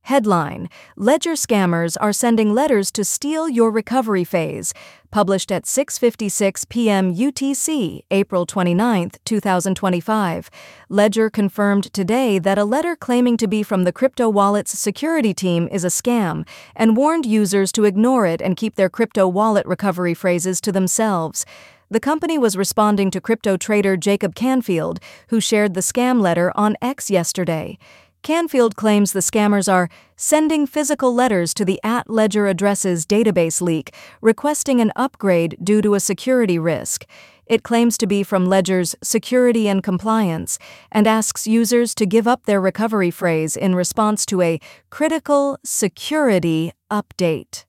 Headline: Ledger scammers are sending letters to steal your recovery phase. Published at 6:56 p.m. UTC, April 29, 2025. Ledger confirmed today that a letter claiming to be from the crypto wallet's security team is a scam and warned users to ignore it and keep their crypto wallet recovery phrases to themselves. The company was responding to crypto trader Jacob Canfield, who shared the scam letter on X yesterday. Canfield claims the scammers are sending physical letters to the @Ledger addresses database leak, requesting an upgrade due to a security risk. It claims to be from Ledger's Security and Compliance and asks users to give up their recovery phrase in response to a critical security update.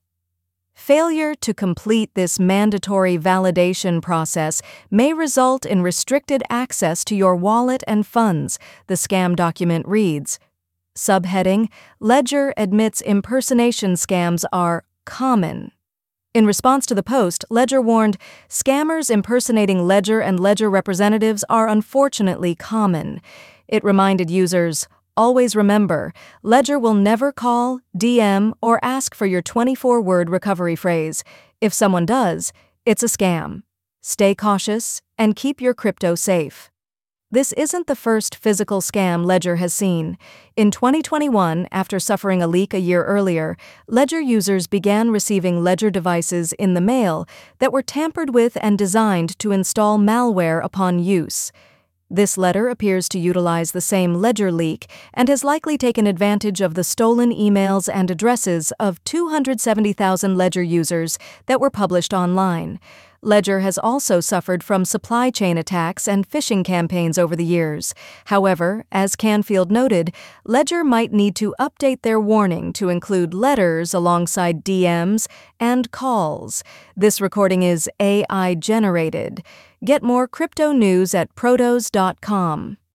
Failure to complete this mandatory validation process may result in restricted access to your wallet and funds, the scam document reads. Subheading: Ledger admits impersonation scams are common. In response to the post, Ledger warned, scammers impersonating Ledger and Ledger representatives are unfortunately common. It reminded users, always remember, Ledger will never call, DM, or ask for your 24-word recovery phrase. If someone does, it's a scam. Stay cautious and keep your crypto safe. This isn't the first physical scam Ledger has seen. In 2021, after suffering a leak a year earlier, Ledger users began receiving Ledger devices in the mail that were tampered with and designed to install malware upon use. This letter appears to utilize the same Ledger leak and has likely taken advantage of the stolen emails and addresses of 270,000 Ledger users that were published online. Ledger has also suffered from supply chain attacks and phishing campaigns over the years. However, as Canfield noted, Ledger might need to update their warning to include letters alongside DMs and calls. This recording is AI generated. Get more crypto news at protos.com.